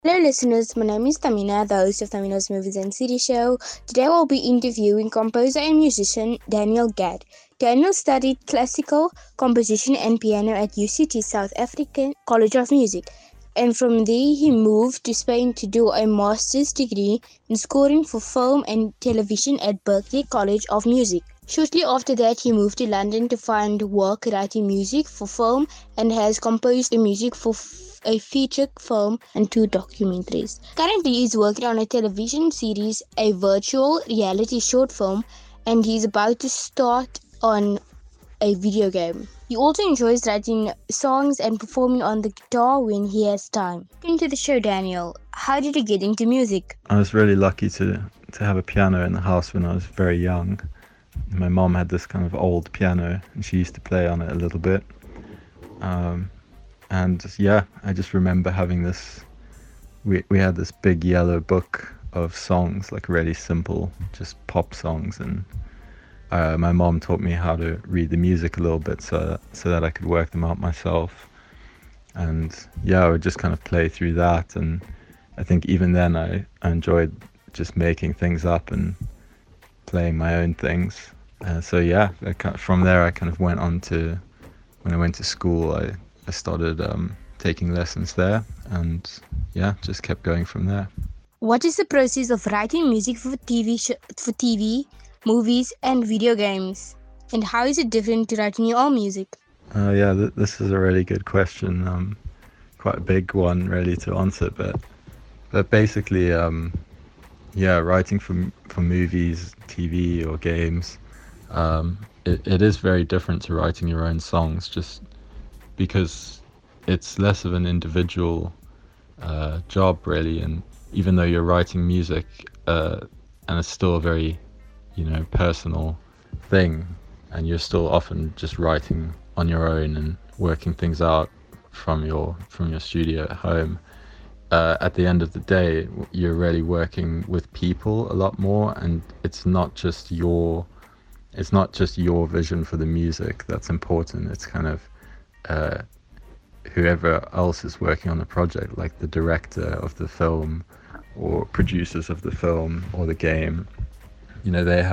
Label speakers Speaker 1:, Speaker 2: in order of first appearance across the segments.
Speaker 1: Hello, listeners. My name is Tamina, the host of Tamina's Movies and Series Show. Today, I'll be interviewing composer and musician Daniel Gadd. Daniel studied classical composition and piano at UCT South African College of Music, and from there, he moved to Spain to do a master's degree in scoring for film and television at Berklee College of Music. Shortly after that, he moved to London to find work writing music for film and has composed the music for a feature film and two documentaries. Currently, he's working on a television series, a virtual reality short film, and he's about to start on a video game. He also enjoys writing songs and performing on the guitar when he has time. Welcome to the show, Daniel. How did you get into music?
Speaker 2: I was really lucky to have a piano in the house when I was very young. My mom had this kind of old piano and she used to play on it a little bit. And yeah, I just remember having this, we had this big yellow book of songs, like really simple, just pop songs. And my mom taught me how to read the music a little bit so that I could work them out myself. And yeah, I would just kind of play through that. And I think even then I enjoyed just making things up and playing my own things. So yeah, from there I kind of went on to, when I went to school, I started taking lessons there, and yeah, just kept going from there.
Speaker 1: What is the process of writing music for TV, movies, and video games? And how is it different to writing your own music?
Speaker 2: Yeah, this is a really good question. Quite a big one, really, to answer. But basically, yeah, writing for movies, TV, or games, it is very different to writing your own songs, just because it's less of an individual job, really. And even though you're writing music, and it's still a very, personal thing, and you're still often just writing on your own and working things out from your studio at home. At the end of the day, you're really working with people a lot more, and it's not just your vision for the music that's important. It's kind of whoever else is working on the project, like the director of the film or producers of the film or the game. They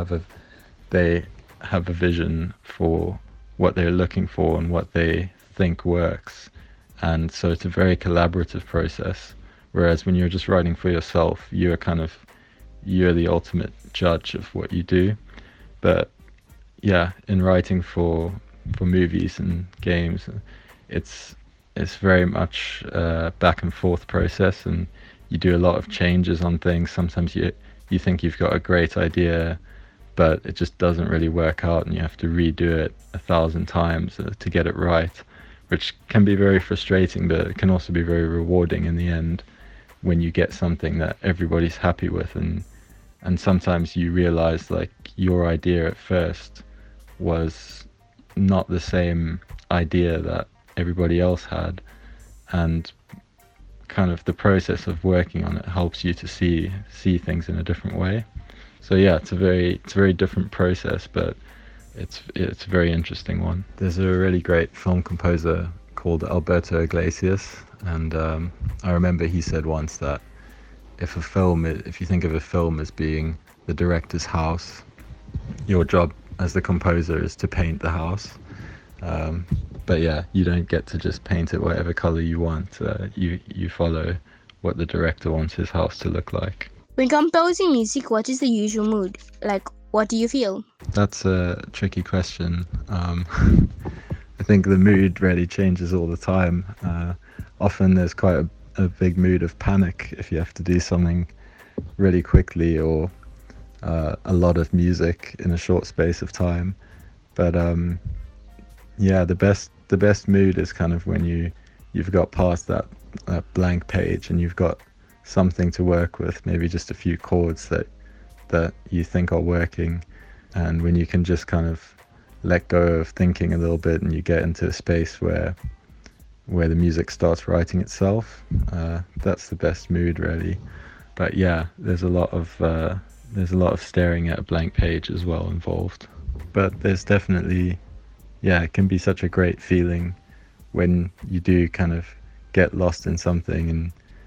Speaker 2: have a vision for what they're looking for and what they think works, and so it's a very collaborative process. Whereas when you're just writing for yourself, you're the ultimate judge of what you do. But yeah, in writing for movies and games, it's very much a back and forth process, and you do a lot of changes on things. Sometimes you think you've got a great idea, but it just doesn't really work out, and you have to redo it 1,000 times to get it right, which can be very frustrating, but it can also be very rewarding in the end when you get something that everybody's happy with. And sometimes you realize, like, your idea at first was not the same idea that everybody else had, and kind of the process of working on it helps you to see things in a different way. So yeah, it's a very different process, but it's a very interesting one. There's a really great film composer called Alberto Iglesias, and I remember he said once that if you think of a film as being the director's house, your job as the composer is to paint the house. But yeah, you don't get to just paint it whatever color you want. You follow what the director wants his house to look like.
Speaker 1: When composing music, what is the usual mood? Like, what do you feel?
Speaker 2: That's a tricky question. I think the mood really changes all the time. Often there's quite a big mood of panic if you have to do something really quickly, or a lot of music in a short space of time. But yeah, the best mood is kind of when you've got past that blank page and you've got something to work with, maybe just a few chords that you think are working, and when you can just kind of let go of thinking a little bit and you get into a space where the music starts writing itself. That's the best mood, really. But yeah, there's a lot of staring at a blank page as well involved. But there's definitely, yeah, it can be such a great feeling when you do kind of get lost in something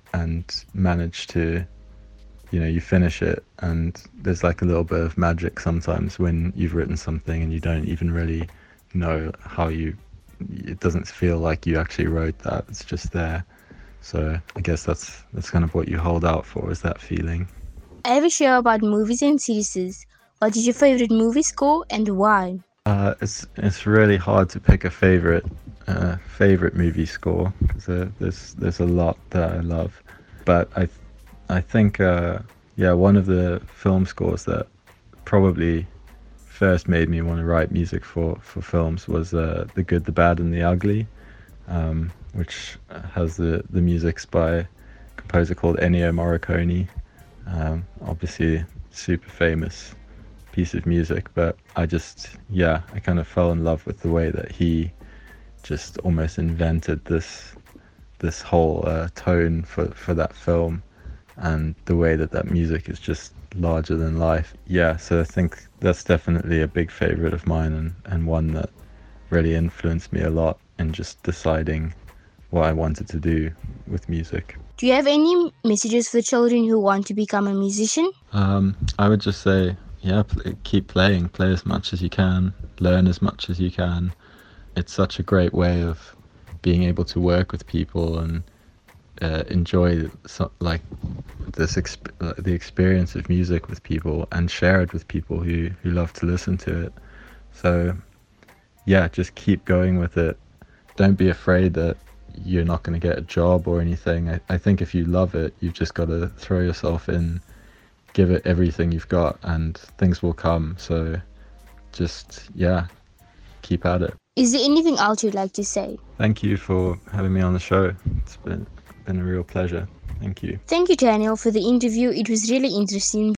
Speaker 2: and manage to, you finish it, and there's like a little bit of magic sometimes when you've written something and you don't even really know it doesn't feel like you actually wrote that, it's just there. So I guess that's kind of what you hold out for, is that feeling.
Speaker 1: I have a show about movies and series. What is your favorite movie score and why?
Speaker 2: It's really hard to pick a favorite movie score, because there's a lot that I love, but I think one of the film scores that probably first made me want to write music for films was The Good, the Bad and the Ugly, which has the music's by a composer called Ennio Morricone. Obviously super famous piece of music, but I kind of fell in love with the way that he just almost invented this whole tone for that film, and the way that music is just larger than life. So I think that's definitely a big favorite of mine, and one that really influenced me a lot in just deciding what I wanted to do with music.
Speaker 1: Do you have any messages for children who want to become a musician?
Speaker 2: I would just say, keep playing, play as much as you can, learn as much as you can. It's such a great way of being able to work with people and enjoy the experience of music with people, and share it with people who love to listen to it. So just keep going with it. Don't be afraid that you're not going to get a job or anything. I think if you love it, you've just got to throw yourself in, give it everything you've got, and things will come. So just keep at it.
Speaker 1: Is there anything else you'd like to say?
Speaker 2: Thank you for having me on the show. It's been a real pleasure. Thank you.
Speaker 1: Thank you, Daniel, for the interview. It was really interesting.